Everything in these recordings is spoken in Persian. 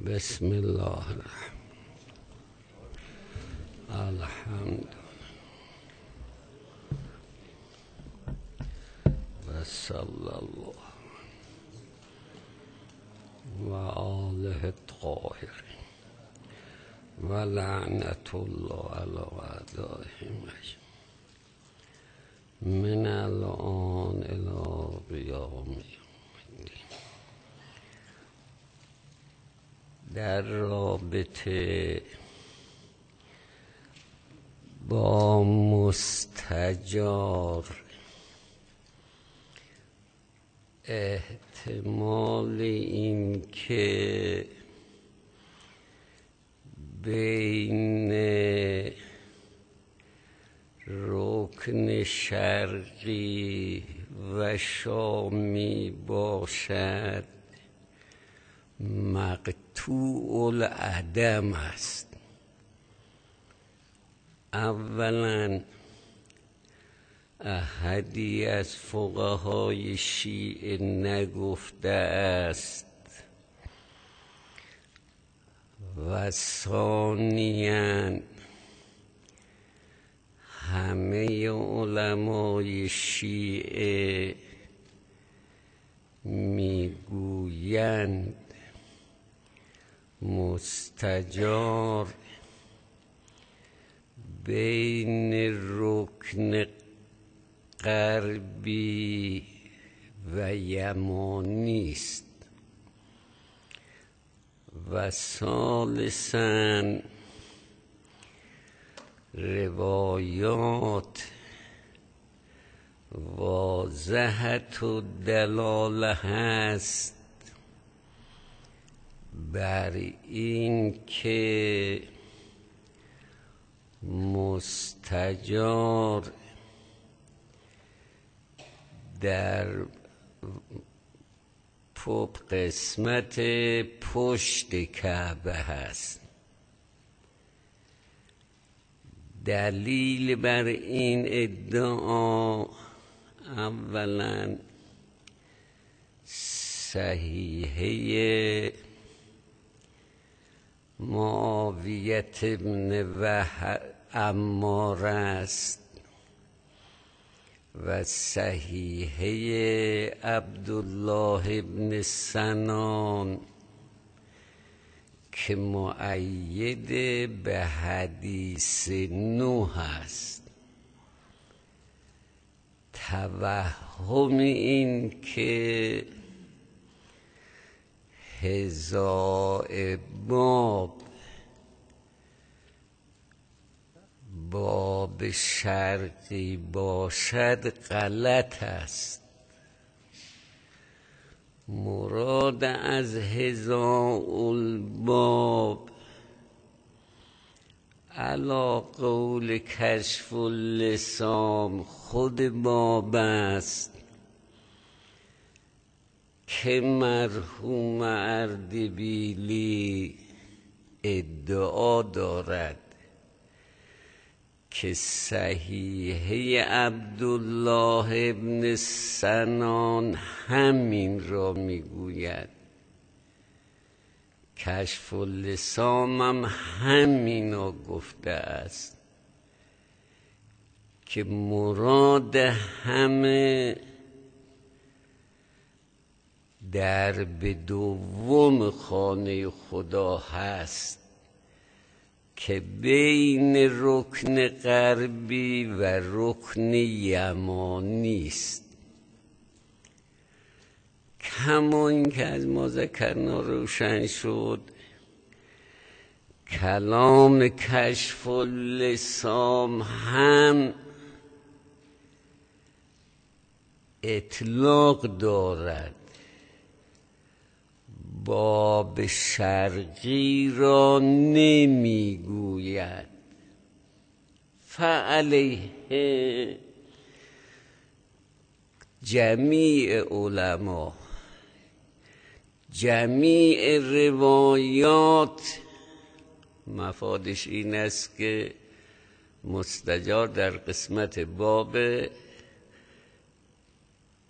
بسم الله الحمد و صلی الله و آله الطاهرین و لعنت الله علی اعدائهم من الان الی قیام الدین. در رابطه با مستجار احتمال این که بین رکن شرقی و شامی باشد مقطوع العدم است. اولا احدی از فقهای شیعه نگفته است و ثانیاً همه علمای شیعه میگویند مستجار بین رکن غربی و یمانی است. و ثالثاً روایات واضحة الدلاله هست بر این که مستجار در قسمت پشت کعبه هست. دلیل بر این ادعا اولا صحیحه معاویه ابن عمار است و صحیحه عبدالله ابن سنان که مؤید به حدیث نوح است. توهم این که هزاء باب شرقی باشد غلط است. مراد از هزاء الباب علی قول کشف اللسان خود باب است که مرحوم اردبیلی ادعا دارد که صحیحه عبدالله ابن سنان همین را میگوید، کشف اللسان هم همین را گفته است که مراد همه درب دوم خانه خدا هست که بین رکن غربی و رکن یمانی است. کما این که از ما ذکرنا روشن شد کلام کشف اللسان هم اطلاق دارد، باب شرقی را نمیگوید. فعلیه جمیع علما جمیع روایات مفادش این است که مستجار در قسمت باب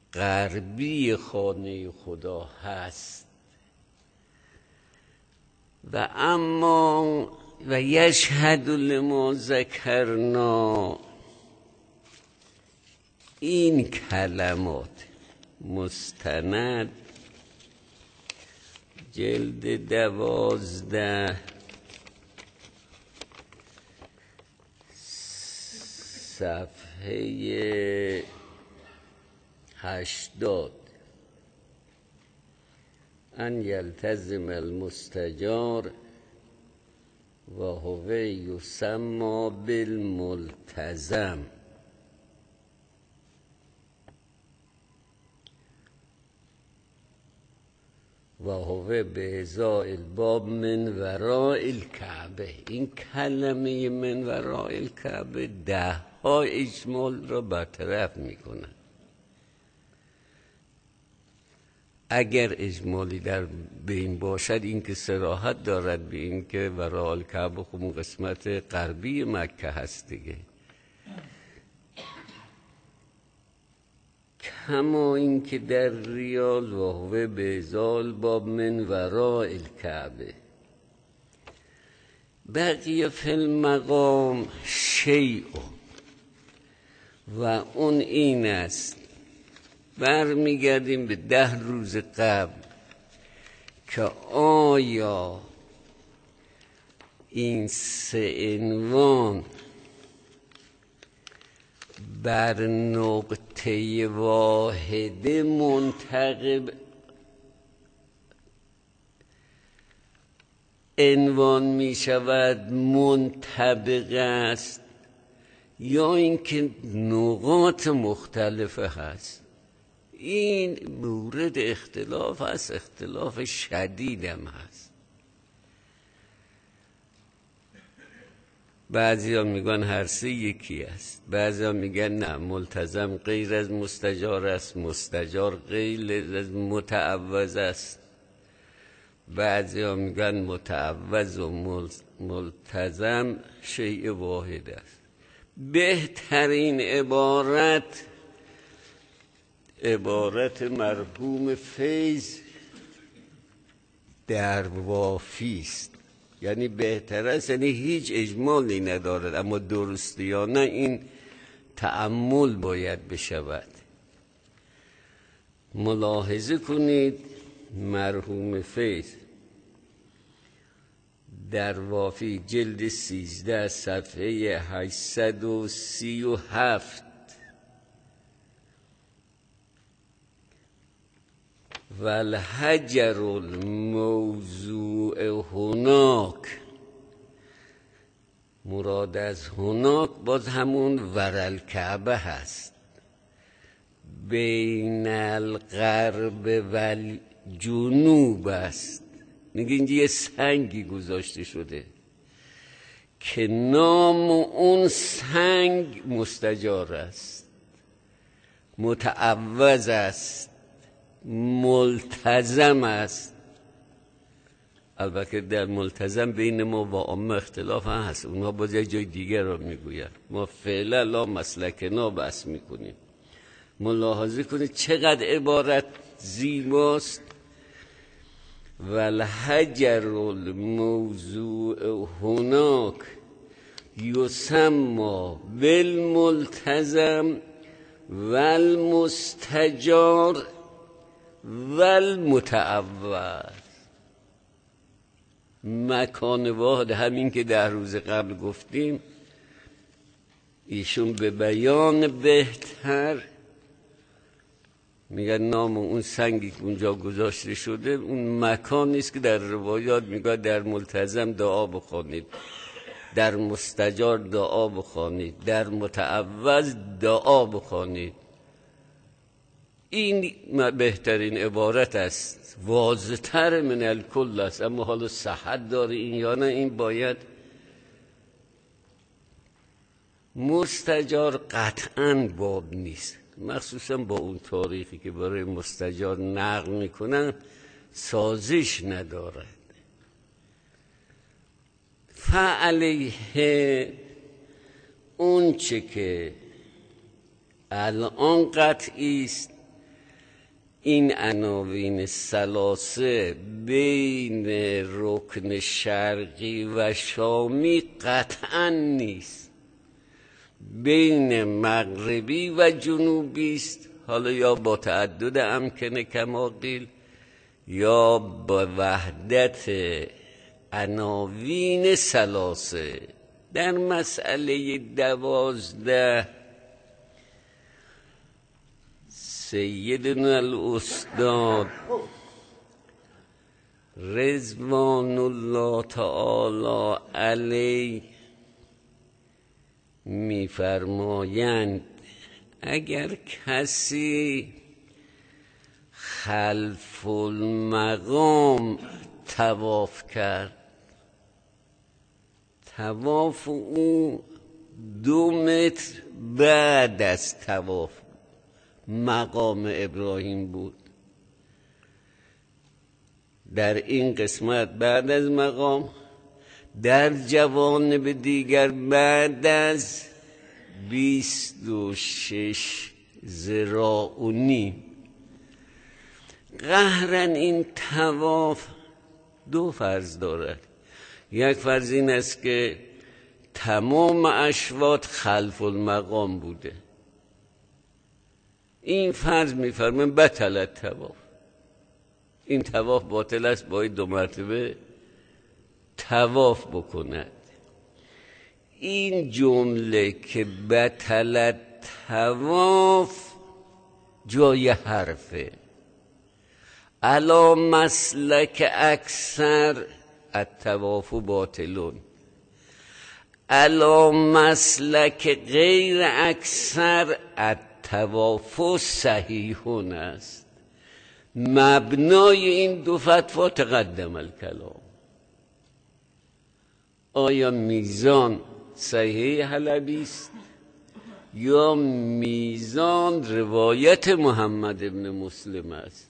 غربی خانه خدا هست. و اما و یشهد لما ذکرنا، این کلمات مستند جلد 12 صفحه 80 ان یلتزم المستجار و هو یسمى بالملتزم و هو بإزاء الباب من وراء الکعبه. این کلمه من وراء الکعبه 10 اجمال را برطرف میکنه. اگر اجمالی در بین باشد، این که صراحت دارد به این که وراء الکعبه خب قسمت غربی مکه هست دیگه، کما این که در ریاض و هو بإزاء الباب من وراء الکعبه. بقیه فی المقام شیء، و اون این است، برمیگردیم به 10 روز قبل که آیا این 3 عنوان بر نقطه واحده منتقب عنوان می شود، منطبق است، یا اینکه نقاط مختلفه هست. این مورد اختلاف هست، اختلاف شدیدم هست. بعضی ها میگن هر سه یکی است، بعضی ها میگن نه، ملتزم غیر از مستجار است، مستجار غیر از متعوض است. بعضی ها میگن متعوض و ملتزم شیء واحد است. بهترین عبارت مرحوم فیض در وافی است، یعنی بهتر است، یعنی هیچ اجمالی ندارد، اما درستی یا نه این تأمل باید بشود. ملاحظه کنید مرحوم فیض در وافی جلد 13 صفحه 837 و الحجر الموضوع هناک، مراد از هناک باز همون ورالکعبه هست، بین الغرب و الجنوب است. میگه اینجا یه سنگی گذاشته شده که نام اون سنگ مستجار است، متعوض است، ملتزم است. البته در ملتزم بین ما و عامه اختلاف هست، اونها باز یک جای دیگر را میگوید، ما فعلا لا مسلکنا بس میکنیم. ملاحظه کنید چقدر عبارت زیباست. و الحجر الموضوع هناک یسمى بالملتزم و المستجار و المتعوض. مکان واحد، همین که 10 روز قبل گفتیم، ایشون به بیان بهتر میگن نام اون سنگی که اونجا گذاشته شده اون مکان نیست که در روایات میگه در ملتزم دعا بخونید، در مستجار دعا بخونید، در متعوض دعا بخونید. این بهترین عبارت است، واضح‌تر من الکل است. اما حالا صحت داره این یا نه، این باید مستجار قطعاً باب نیست، مخصوصا با اون تاریخی که برای مستجار نقل میکنن سازش ندارد. فعلیه اون چه که الان قطعی است این عناوین ثلاثه بین رکن شرقی و شامی قطعا نیست، بین مغربی و جنوبی است، حالا یا با تعدد امکنه کما قیل یا با وحدت عناوین ثلاثه. در مسئله 12 سیدنا الاستاد رضوان الله تعالی علیه می‌فرمایند اگر کسی خلف المقام طواف کرد، طواف او 2 متر بعد از طواف مقام ابراهیم بود، در این قسمت بعد از مقام، در جوانب دیگر بعد از 26 ذراع و نیم. قهرن این طواف 2 فرض دارد. یک فرض این است که تمام اشواط خلف المقام بوده، این فرض می‌فرمایم بطل طواف، این طواف باطل است، باید 2 مرتبه طواف بکند. این جمله که بطل طواف جای حرفه. علی مسلک اکثر الطواف باطلون، علی مسلک غیر اکثر الطواف صحیحون است. مبنای این 2 فتوا تقدم الکلام. آیا میزان صحیح حلبی است یا میزان روایت محمد ابن مسلم است؟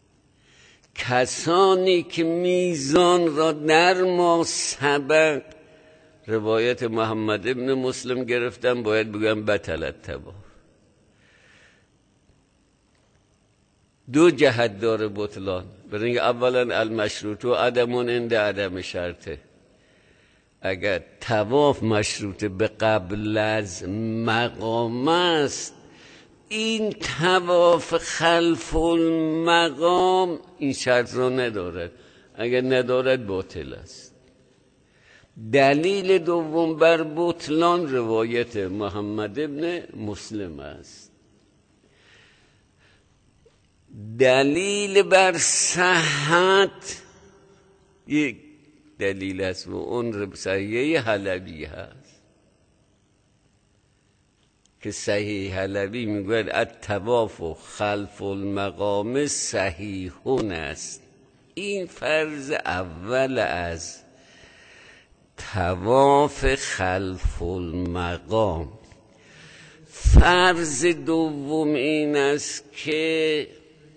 کسانی که میزان را در ما سبق روایت محمد ابن مسلم گرفتن باید بگم بطل الطواف. 2 جهت داره بطلان. برای اولا المشروط و عدمون عند عدم شرطه. اگر طواف مشروط به قبل از مقام است، این طواف خلف المقام این شرط را ندارد، اگر ندارد باطل است. دلیل دوم بر بطلان روایت محمد ابن مسلم است. دلیل بر صحت یک دلیل است و اون صحیح حلبی هست که صحیح حلبی میگوید الطواف خلف المقام صحیحون است. این فرض اول از طواف خلف المقام. فرض دوم این است که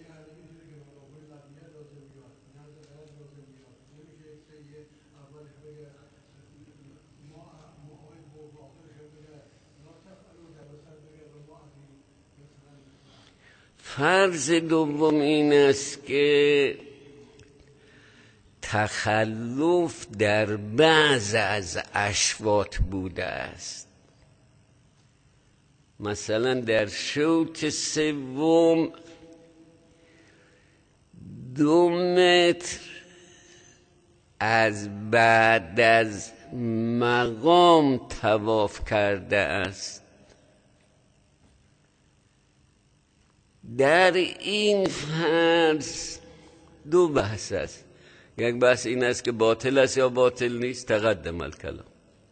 تخلف در بعض از اشواط بوده است. مثلا در شوط سوم 2 متر از بعد از مقام طواف کرده است. در این فرض 2 بحث است. یک بحث این است که باطل است یا باطل نیست، تقدم الکلام.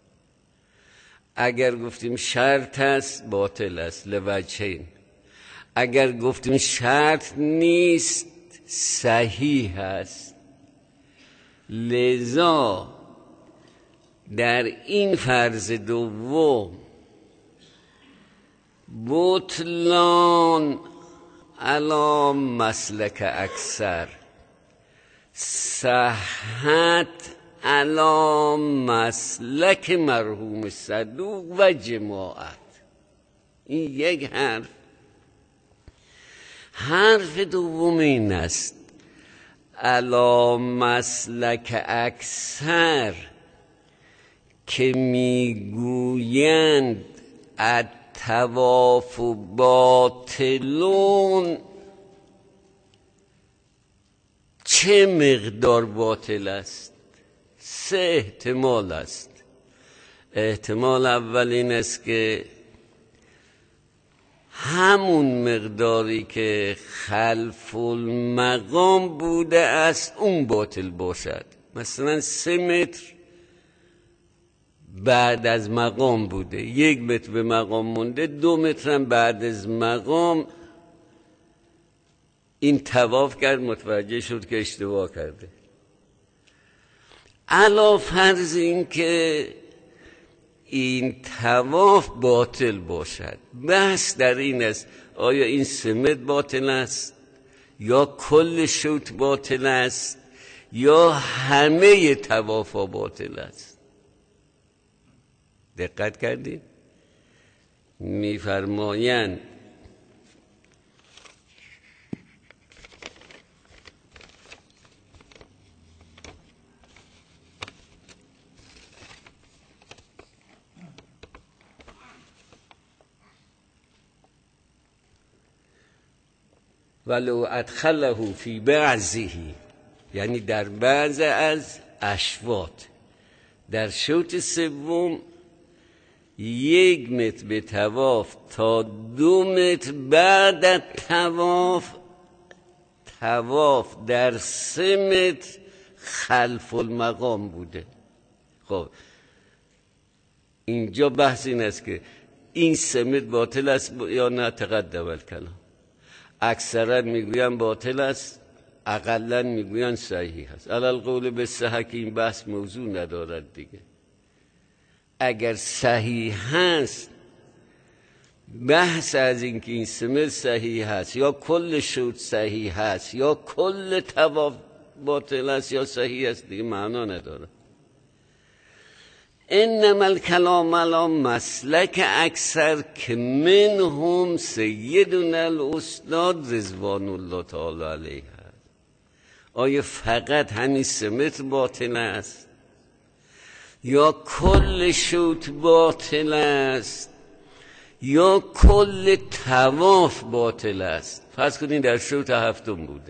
اگر گفتیم شرط است باطل است لوجهین، اگر گفتیم شرط نیست صحیح است. لذا در این فرض دوم بطلان علی مسلک اکثر، صحت علی مسلک مرحوم صدوق و جماعت. این یک حرف. حرف دوم این است علی مسلک اکثر که میگویند الطواف باطلون. چه مقدار باطل است؟ 3 احتمال است. احتمال اول این است که همون مقداری که خلف المقام بوده است اون باطل باشد. مثلا 3 متر بعد از مقام بوده، 1 متر به مقام مونده، 2 متر هم بعد از مقام این طواف کرد، متوجه شد که اشتباه کرده. علی فرض این که این طواف باطل باشد، بحث در این است آیا این 3 متر باطل است یا کل شوط باطل است یا همه طواف ها باطل است. دقت کردید؟ میفرمایند ولو ادخله فی بعضه، یعنی در بعض از اشواط، در شوط سوم 1 متر به طواف تا 2 متر بعد از طواف در 3 متر خلف المقام بوده. خب اینجا بحث این است که این 3 متر باطل است یا نه. تقدم الکلام. اکثرا میگوین باطل است، اقلا میگوین صحیح است. علی القول بالصحة که این بحث موضوع ندارد دیگه. اگر صحیح هست، بحث از این که این 3 متر صحیح هست یا کل شوط صحیح هست یا کل طواف باطل است یا صحیح است دیگه معنا نداره. انما الکلام علی مسلک اکثر که منهم سیدنا الاستاد رضوان الله تعالی علیه است. آیا فقط همین 3 متر باطل است یا کل شوط باطل است یا کل طواف باطل است؟ فرض کنید در شوط 7 بوده،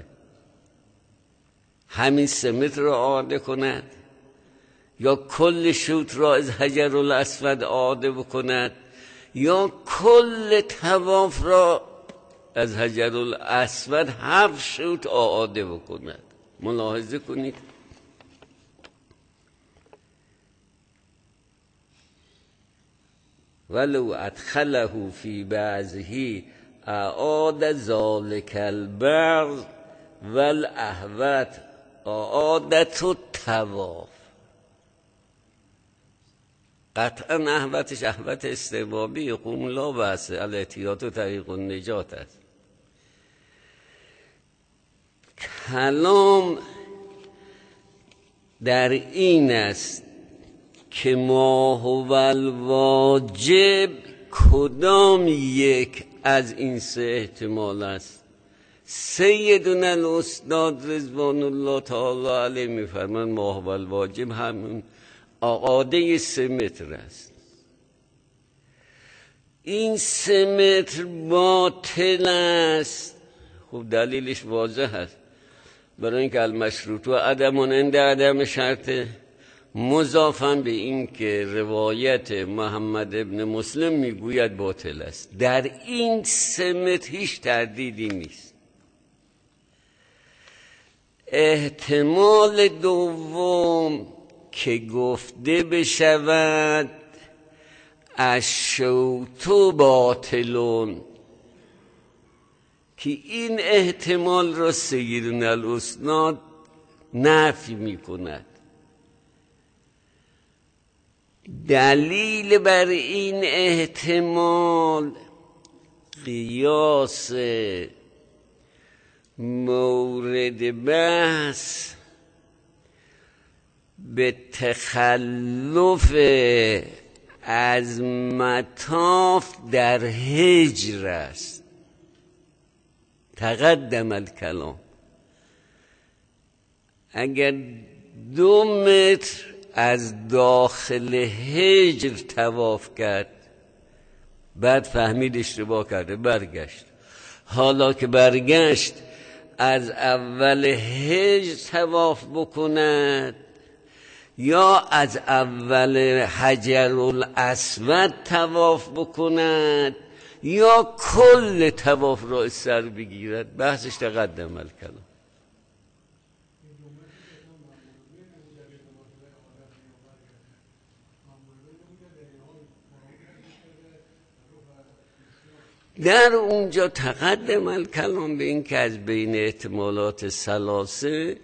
همین 3 متر را اعاده کند یا کل شوط را از حجر الاسود اعاده بکند یا کل طواف را از حجر الاسود 7 شوط اعاده بکند. ملاحظه کنید ولو ادخله فی بعضه اعاد ذلک البعض والاحوط اعادت الطواف. قطعا احوطش احوط استحبابی، قوم لا بحث الاحتیاط و طریق النجات است. کلام در این است که ما هو الواجب کدام یک از این 3 احتمال است. سیدنا الاستاد رضوان الله تعالی علیه میفرمان ما هو الواجب همون اعاده 3 متر است. این 3 متر باطل است. خب دلیلش واضح است، برای اینکه المشروط و عدم عند عدم شرطه، مضافاً به این که روایت محمد ابن مسلم میگوید باطل است. در این 3 متر هیچ تردیدی نیست. احتمال دوم که گفته بشود الشوط باطلون، که این احتمال را سیدنا الاستاد نفی می کند. دلیل بر این احتمال قیاس مورد بحث به تخلف از مطاف در هجر است. تقدم الکلام. اگر 2 متر از داخل حجر طواف کرد، بعد فهمید اشتباه کرده، برگشت. حالا که برگشت از اول حجر طواف بکند یا از اول حجرالاسود طواف بکند یا کل طواف را سر بگیرد، بحثش تقدم الکلام. در اونجا تقدم الکلام به این که از بین احتمالات ثلاثه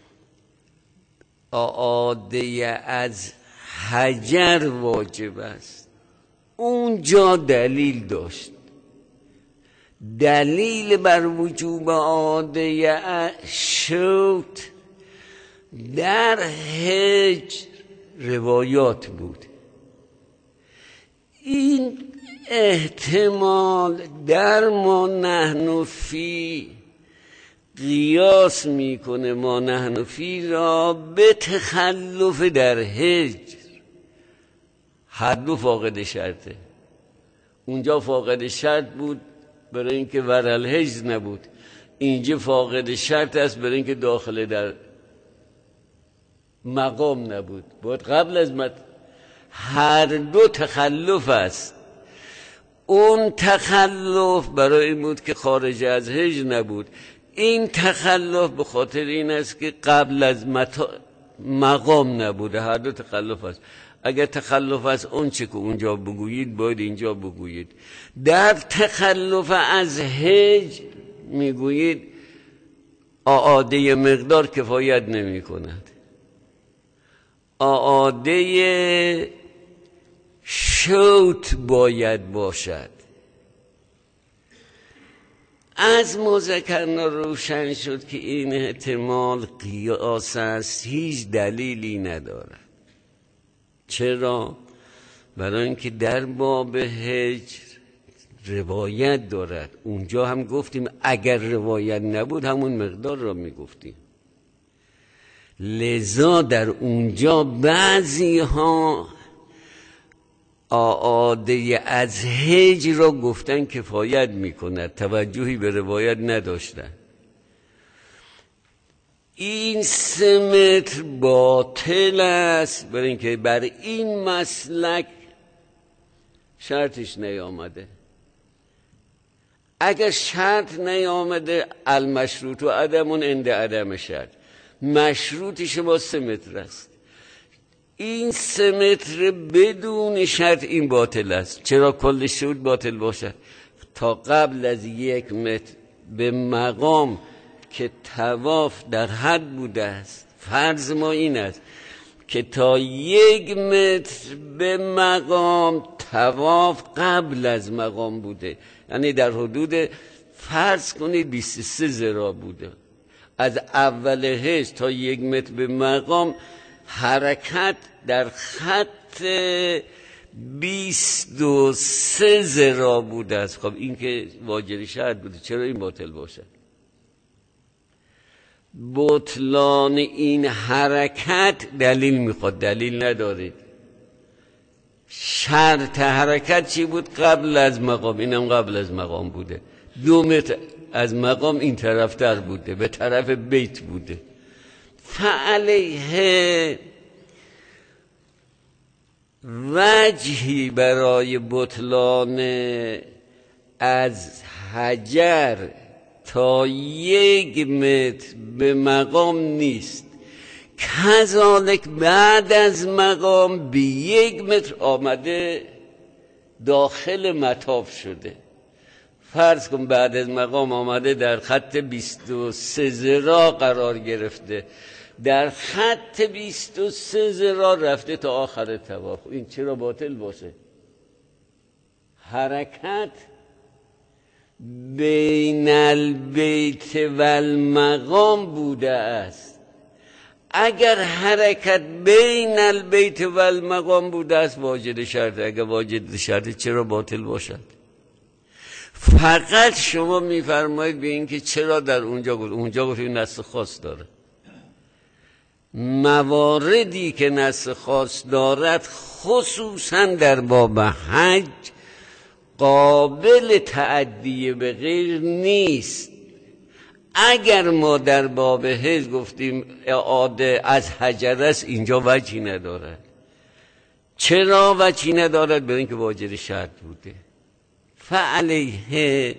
اعاده از حجر واجب است. اونجا دلیل داشت. دلیل بر وجوب اعاده شوت در حجر روایات بود. این احتمال در ما نحن فی قیاس میکنه ما نحن فی را به تخلف در حجر. هر دو فاقد شرطه. اونجا فاقد شرط بود برای اینکه ورل حجر نبود، اینجا فاقد شرط است برای اینکه داخل در مقام نبود. باید قبل از هر دو تخلف است. اون تخلف برای این بود که خارج از حجر نبود، این تخلف به خاطر این است که قبل از مقام نبوده. هر دو تخلف است. اگر تخلف از اون چه که اونجا بگویید باید اینجا بگویید. در تخلف از حجر میگویید اعاده مقدار کفایت نمی کند، اعاده شوت باید باشد. از ما ذکرنا روشن شد که این احتمال قیاس است، هیچ دلیلی ندارد. چرا؟ برای اینکه در باب حجر روایت دارد. اونجا هم گفتیم اگر روایت نبود همون مقدار را میگفتیم. لذا در اونجا بعضی ها اعاده از حجر را گفتن کفایت میکند، توجهی به روایت نداشتن. این 3 متر باطل است برای اینکه بر این مسلک شرطش نیامده. اگر شرط نیامده المشروط و عدمون عند عدم شرط، مشروطش با 3 متر است. این 3 متر بدون شرط این باطل است. چرا کل شهود باطل باشد؟ تا قبل از 1 متر به مقام که طواف در حد بوده است. فرض ما این است که تا 1 متر به مقام طواف قبل از مقام بوده، یعنی در حدود فرض کنید 23 ذراع بوده. از اول حج تا 1 متر به مقام حرکت در خط 23 ذراع بوده است. خب این که واجد شرط بوده، چرا این باطل باشه؟ بطلان این حرکت دلیل میخواد، دلیل ندارید. شرط حرکت چی بود؟ قبل از مقام. اینم قبل از مقام بوده. 2 متر از مقام این طرفتر بوده، به طرف بیت بوده. فعلیه وجهی برای بطلان از حجر تا 1 متر به مقام نیست. کذالک بعد از مقام به 1 متر آمده داخل مطاف شده. فرض کن بعد از مقام آمده در خط 23 ذراع قرار گرفته، در خط 23 ذراع رفته تا آخر طواف. این چرا باطل باشه؟ حرکت بین البیت و المقام بوده است. اگر حرکت بین البیت و المقام بوده است واجد شرط. اگر واجد شرط چرا باطل باشد؟ فقط شما میفرمایید به این که چرا در اونجا گفتیم نص خاص داره. مواردی که نص خاص دارد خصوصا در باب حج قابل تعدی به غیر نیست. اگر ما در باب حج گفتیم اعاده از حجر است، اینجا وجهی ندارد. چرا وجهی ندارد؟ به اینکه واجد شرط بوده. فعلیه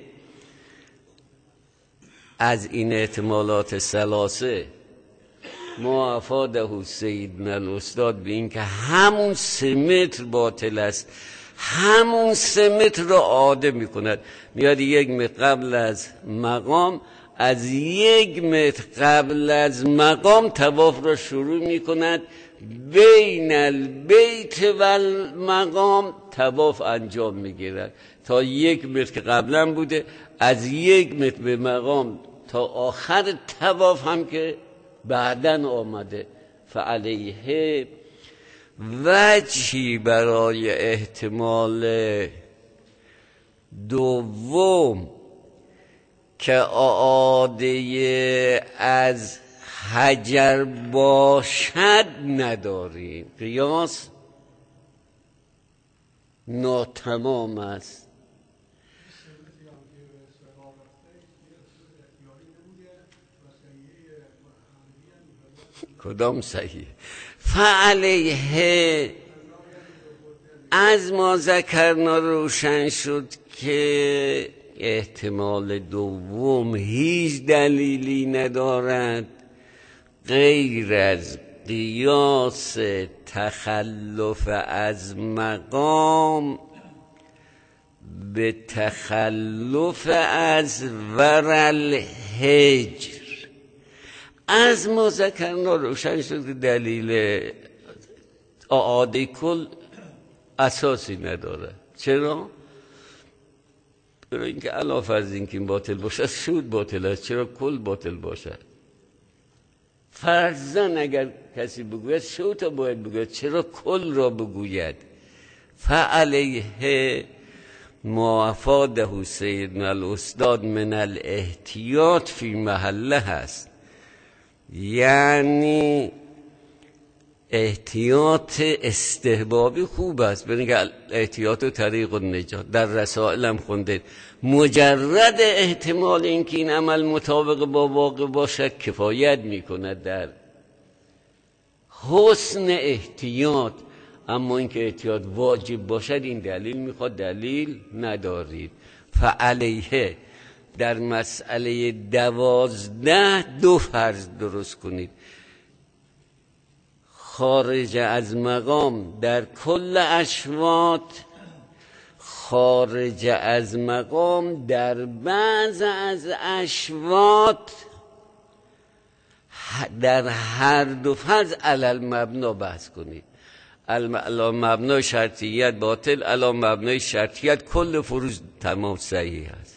از این احتمالات ثلاثه ما افاده سیدنا الاستاد به این که همون 3 متر باطل است، همون 3 متر را عاده می کند. میاد 1 متر قبل از مقام، از 1 متر قبل از مقام طواف را شروع می کند، بین البیت و المقام طواف انجام می گیرد تا 1 متر که قبلا بوده، از 1 متر به مقام تا آخر طواف هم که بعدن آمده. فعلیه وجهی برای احتمال دوم که اعاده از حجر باشد نداریم. قیاس ناتمام است. کدام صحیح؟ فعلیه از ما ذکرنا روشن شد که احتمال دوم هیچ دلیلی ندارد غیر از قیاس تخلف از مقام به تخلف از ورل هجر. از ما ذکرنا روشن شد که دلیل اعاده کل اساسی نداره. چرا؟ برای اینکه علاوه از اینکه این باطل باشد شود باطل است. چرا کل باطل باشد؟ فرضاً اگر کسی بگوید شود باید بگوید، چرا کل را بگوید؟ فعلیه ما افاده سیدنا الاستاد من الاحتیاط فی محله هست. یعنی احتیاط استحبابی خوب است، برای اینکه احتیاط و طریق النجات در رسائل هم خوندید. مجرد احتمال اینکه این عمل مطابق با واقع باشد کفایت میکند در حسن احتیاط. اما اینکه احتیاط واجب باشد این دلیل میخواد، دلیل ندارید. فعلیه در مسئله 12 2 فرض درست کنید. خارج از مقام در کل اشواط، خارج از مقام در بعض از اشواط، در هر 2 فرض علل مبنا بحث کنید. علی مبنای شرطیت باطل، علی مبنای شرطیت کل فروض تمام صحیح است.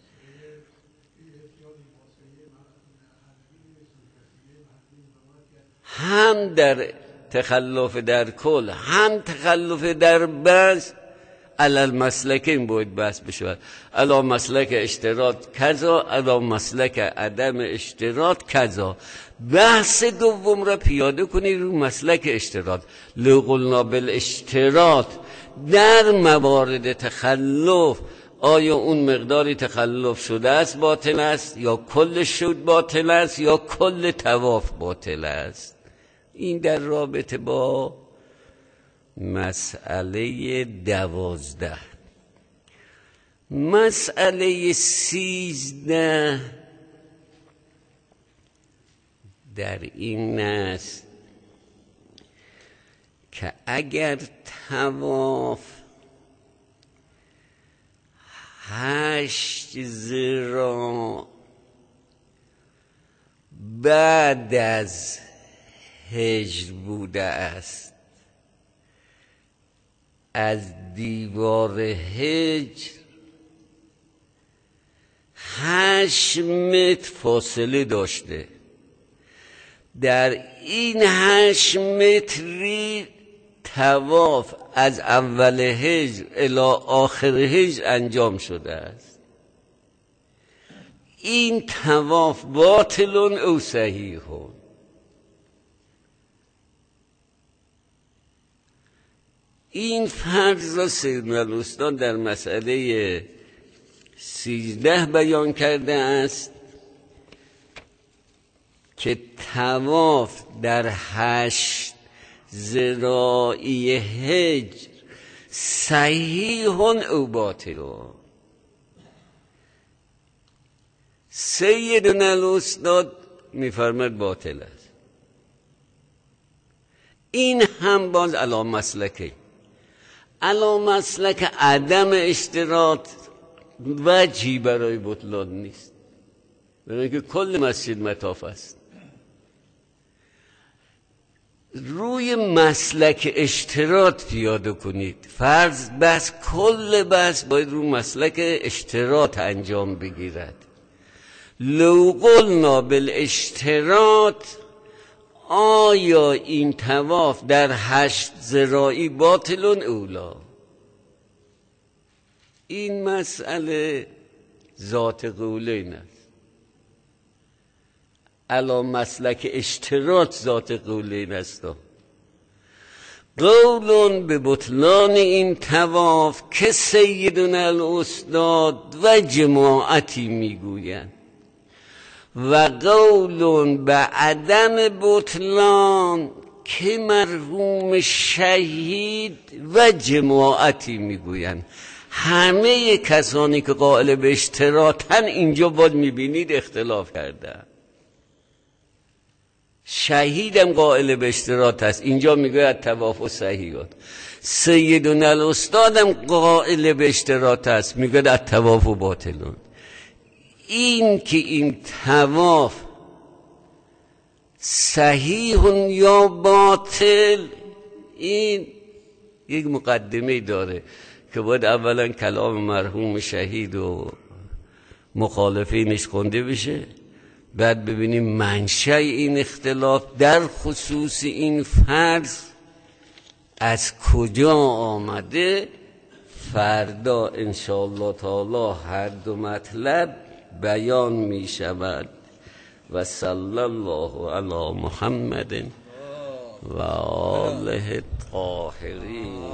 هم در تخلف در کل هم تخلف در بعض علل مسلکین باید بحث بشود. علی مسلک اشتراط کذا، علی مسلک عدم اشتراط کذا. بحث دوم را پیاده کنید رو مسلک اشتراط. لقلنا بالاشتراط در موارد تخلف آیا اون مقداری تخلف شده است باطل است، یا کل شد باطل است، یا کل طواف باطل است. این در رابطه با مسئله 12. مسئله 13 در این است که اگر طواف 8 ذراع بعد از هجر بوده است، از دیوار هجر 8 متر فاصله داشته، در این 8 متری طواف از اول هجر الی آخر هجر انجام شده است. این طواف باطلون او صحیحون. این فرض را سیدنا الاستاد در مسئله 13 بیان کرده است که طواف در 8 ذراعی هجر صحیحون او باطلون. سیدنا الاستاد میفرماد باطل است. این هم باز علی مسلکه، علی مسلک عدم اشتراط وجهی برای بطلان نیست، برای اینکه کل مسجد مطاف است. روی مسلک اشتراط پیاده کنید، فرض بس کل بس باید روی مسلک اشتراط انجام بگیرد. لو قلنا بالاشتراط، آیا این طواف در 8 ذراعی باطلون اولا؟ این مسئله ذات قولین است. علی مسلک اشتراط ذات قولین است. قولون به بطلان این طواف که سیدنا الاستاد و جماعتی میگویند، و قولون به عدم بطلان که مرحوم شهید و جماعتی میگویند. همه کسانی که قائل به اشتراطن اینجا باید میبینید اختلاف کردن. شهیدم قائل به اشتراط است، اینجا میگوید طواف صحیحات. سیدنا الاستادم قائل به اشتراط است، میگوید طواف باطلون. این که این طواف صحیح یا باطل، این یک مقدمه داره که باید اولا کلام مرحوم شهید و مخالفینش خونده بشه، بعد ببینیم منشأ این اختلاف در خصوص این فرض از کجا آمده. فردا انشاءالله تعالی هر دو مطلب بیان می شود. و صلی الله علی محمد و آله الطاهرین.